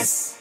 RVVS.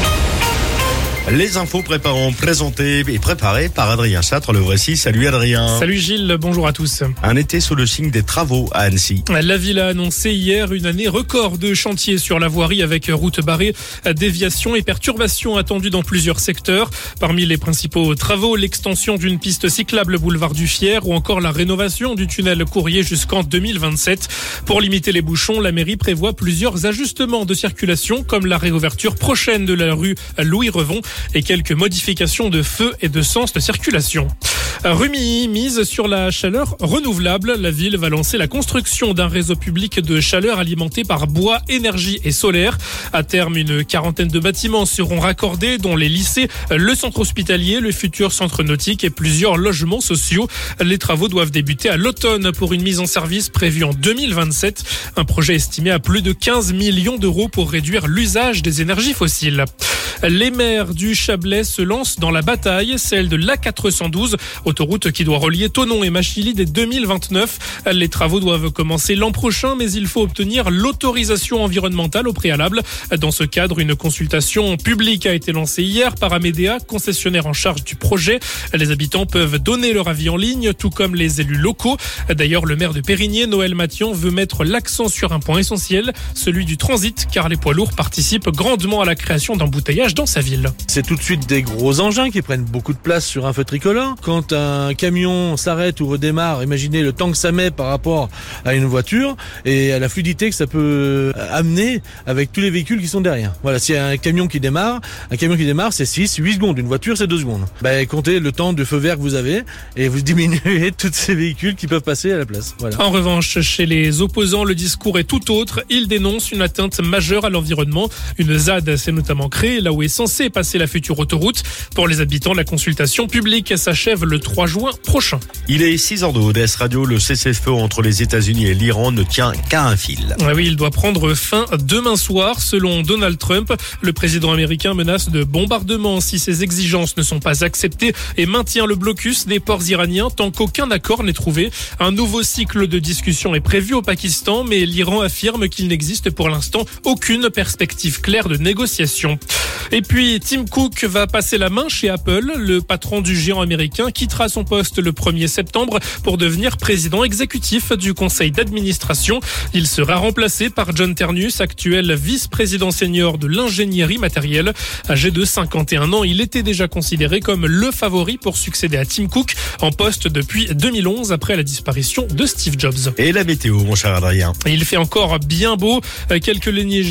Les infos présentées et préparées par Adrien Châtre. Le voici. Salut Adrien. Salut Gilles, bonjour à tous. Un été sous le signe des travaux à Annecy. La ville a annoncé hier une année record de chantiers sur la voirie avec routes barrées, déviations et perturbations attendues dans plusieurs secteurs. Parmi les principaux travaux, l'extension d'une piste cyclable boulevard du Fier ou encore la rénovation du tunnel Courrier jusqu'en 2027. Pour limiter les bouchons, la mairie prévoit plusieurs ajustements de circulation comme la réouverture prochaine de la rue Louis Revon et quelques modifications de feu et de sens de circulation. Rumilly mise sur la chaleur renouvelable. La ville va lancer la construction d'un réseau public de chaleur alimenté par bois, énergie et solaire. À terme, une quarantaine de bâtiments seront raccordés, dont les lycées, le centre hospitalier, le futur centre nautique et plusieurs logements sociaux. Les travaux doivent débuter à l'automne pour une mise en service prévue en 2027. Un projet estimé à plus de 15 millions d'euros pour réduire l'usage des énergies fossiles. Les maires du Chablais se lancent dans la bataille, celle de l'A412, autoroute qui doit relier Thonon et Machilly dès 2029. Les travaux doivent commencer l'an prochain, mais il faut obtenir l'autorisation environnementale au préalable. Dans ce cadre, une consultation publique a été lancée hier par Amédéa, concessionnaire en charge du projet. Les habitants peuvent donner leur avis en ligne, tout comme les élus locaux. D'ailleurs, le maire de Périgny, Noël Mathian, veut mettre l'accent sur un point essentiel, celui du transit, car les poids lourds participent grandement à la création d'embouteillages dans sa ville. C'est tout de suite des gros engins qui prennent beaucoup de place sur un feu tricolore. Quand un camion s'arrête ou redémarre, imaginez le temps que ça met par rapport à une voiture et à la fluidité que ça peut amener avec tous les véhicules qui sont derrière. Voilà, si un camion qui démarre, c'est 6-8 secondes. Une voiture, c'est 2 secondes. Comptez le temps de feu vert que vous avez et vous diminuez tous ces véhicules qui peuvent passer à la place. Voilà. En revanche, chez les opposants, le discours est tout autre. Ils dénoncent une atteinte majeure à l'environnement. Une ZAD s'est notamment créée là où est censée passer la future autoroute. Pour les habitants, la consultation publique s'achève le 3 juin prochain. Il est 6h de ODS Radio. Le cessez-le-feu entre les États-Unis et l'Iran ne tient qu'à un fil. Oui, il doit prendre fin demain soir. Selon Donald Trump, le président américain menace de bombardement si ses exigences ne sont pas acceptées et maintient le blocus des ports iraniens tant qu'aucun accord n'est trouvé. Un nouveau cycle de discussion est prévu au Pakistan, mais l'Iran affirme qu'il n'existe pour l'instant aucune perspective claire de négociation. Et puis, Tim Cook va passer la main chez Apple. Le patron du géant américain quittera son poste le 1er septembre pour devenir président exécutif du conseil d'administration. Il sera remplacé par John Ternus, actuel vice-président senior de l'ingénierie matérielle. Âgé de 51 ans, il était déjà considéré comme le favori pour succéder à Tim Cook, en poste depuis 2011 après la disparition de Steve Jobs. Et la météo, mon cher Adrien? Il fait encore bien beau. Quelques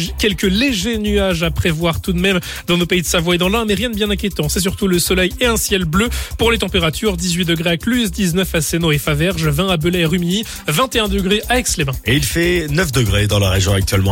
légers nuages à prévoir tout de même dans nos pays de Savoie et dans l'Ain, mais rien de bien inquiétant. C'est surtout le soleil et un ciel bleu. Pour les températures, 18 degrés à Cluse, 19 à Sénaux et Faverges, 20 à Belay et Rumilly, 21 degrés à Aix-les-Bains. Et il fait 9 degrés dans la région actuellement.